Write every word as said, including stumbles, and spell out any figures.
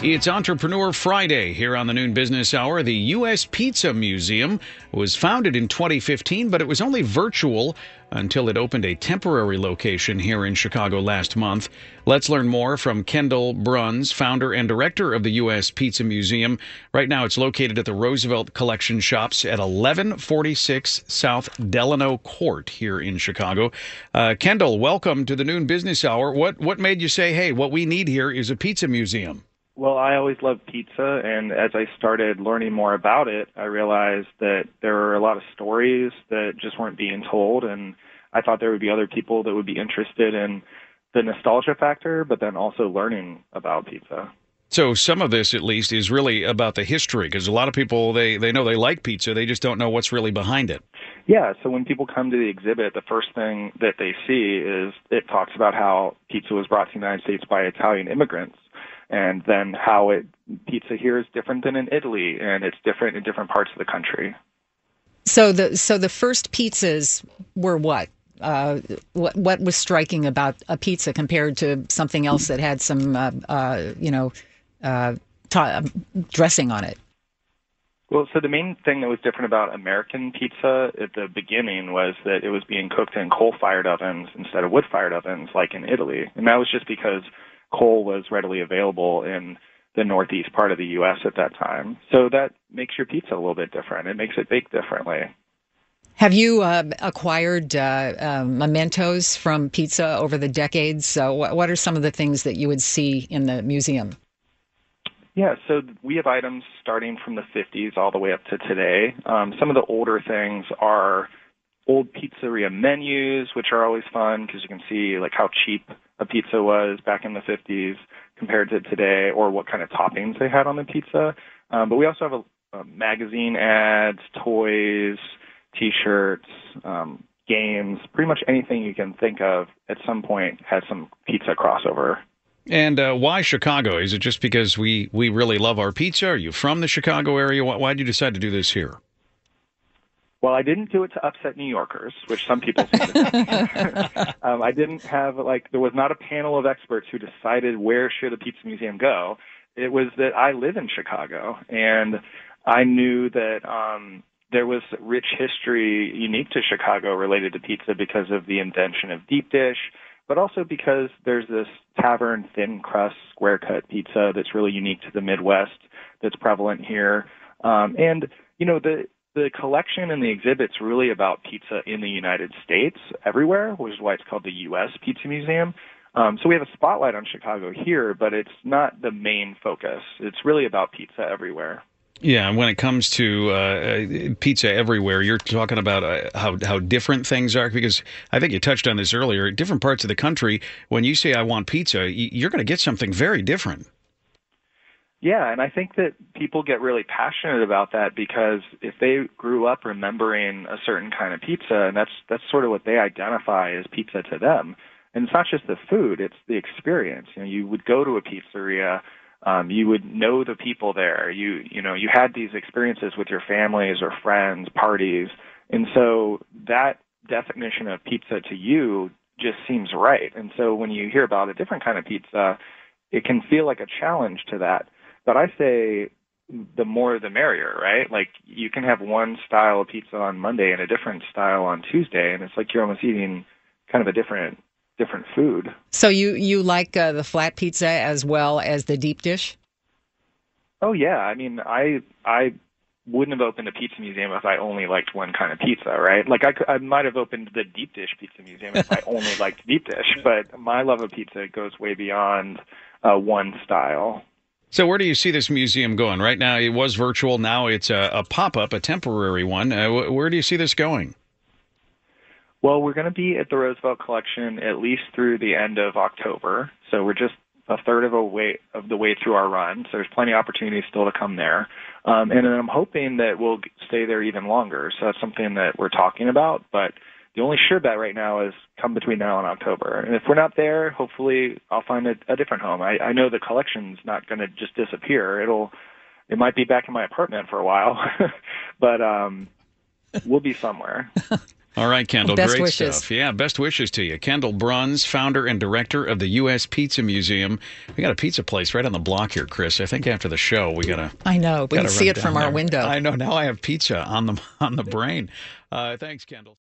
It's Entrepreneur Friday here on the Noon Business Hour. The U S Pizza Museum was founded in twenty fifteen, but it was only virtual until it opened a temporary location here in Chicago last month. Let's learn more from Kendall Bruns, founder and director of the U S Pizza Museum. Right now it's located at the Roosevelt Collection Shops at eleven forty-six South Delano Court here in Chicago. Uh, Kendall, welcome to the Noon Business Hour. What, what made you say, hey, what we need here is a pizza museum? Well, I always loved pizza, and as I started learning more about it, I realized that there were a lot of stories that just weren't being told, and I thought there would be other people that would be interested in the nostalgia factor, but then also learning about pizza. So some of this, at least, is really about the history, because a lot of people, they, they know they like pizza, they just don't know what's really behind it. Yeah, so when people come to the exhibit, the first thing that they see is it talks about how pizza was brought to the United States by Italian immigrants, and then how it pizza here is different than in Italy, and it's different in different parts of the country. So the so the first pizzas were what? Uh, what what was striking about a pizza compared to something else that had some uh, uh, you know uh, ta- dressing on it? Well, so the main thing that was different about American pizza at the beginning was that it was being cooked in coal-fired ovens instead of wood-fired ovens like in Italy, and that was just because coal was readily available in the northeast part of the U S at that time. So that makes your pizza a little bit different. It makes it baked differently. Have you uh, acquired uh, uh, mementos from pizza over the decades? So what, what are some of the things that you would see in the museum? Yeah, so we have items starting from the fifties all the way up to today. Um, some of the older things are old pizzeria menus, which are always fun because you can see like how cheap a pizza was back in the fifties compared to today, or what kind of toppings they had on the pizza. Um, but we also have a, a magazine ads, toys, T-shirts, um, games, pretty much anything you can think of at some point has some pizza crossover. And uh, why Chicago? Is it just because we, we really love our pizza? Are you from the Chicago area? Why, why did you decide to do this here? Well, I didn't do it to upset New Yorkers, which some people seem to think. um, I didn't have, like, there was not a panel of experts who decided where should a pizza museum go. It was that I live in Chicago, and I knew that um, there was rich history unique to Chicago related to pizza because of the invention of deep dish, but also because there's this tavern thin crust square cut pizza that's really unique to the Midwest that's prevalent here. Um, and, you know, the The collection and the exhibit's really about pizza in the United States everywhere, which is why it's called the U S Pizza Museum. Um, so we have a spotlight on Chicago here, but it's not the main focus. It's really about pizza everywhere. Yeah, and when it comes to uh, pizza everywhere, you're talking about uh, how how different things are, because I think you touched on this earlier. Different parts of the country, when you say I want pizza, you're going to get something very different. Yeah, and I think that people get really passionate about that because if they grew up remembering a certain kind of pizza, and that's that's sort of what they identify as pizza to them. And it's not just the food, it's the experience. You know, you would go to a pizzeria, um, you would know the people there. You you know, you had these experiences with your families or friends, parties. And so that definition of pizza to you just seems right. And so when you hear about a different kind of pizza, it can feel like a challenge to that. But I say the more the merrier, right? Like you can have one style of pizza on Monday and a different style on Tuesday, and it's like you're almost eating kind of a different different food. So you, you like uh, the flat pizza as well as the deep dish? Oh, yeah. I mean, I I wouldn't have opened a pizza museum if I only liked one kind of pizza, right? Like I, could, I might have opened the deep dish pizza museum if I only liked deep dish, but my love of pizza goes way beyond uh, one style. So where do you see this museum going? Right now, it was virtual. Now it's a, a pop-up, a temporary one. Uh, where do you see this going? Well, we're going to be at the Roosevelt Collection at least through the end of October. So we're just a third of a way of the way through our run. So there's plenty of opportunities still to come there. Um, and then I'm hoping that we'll stay there even longer. So that's something that we're talking about. But the only sure bet right now is come between now and October. And if we're not there, hopefully I'll find a, a different home. I, I know the collection's not going to just disappear. It'll, it might be back in my apartment for a while, but um, we'll be somewhere. All right, Kendall. Best great wishes. stuff. Yeah, best wishes to you. Kendall Bruns, founder and director of the U S Pizza Museum. We got a pizza place right on the block here, Chris. I think after the show we gotta. I know. We gotta can see run it from down our there. window. I know. Now I have pizza on the on the brain. Uh, thanks, Kendall.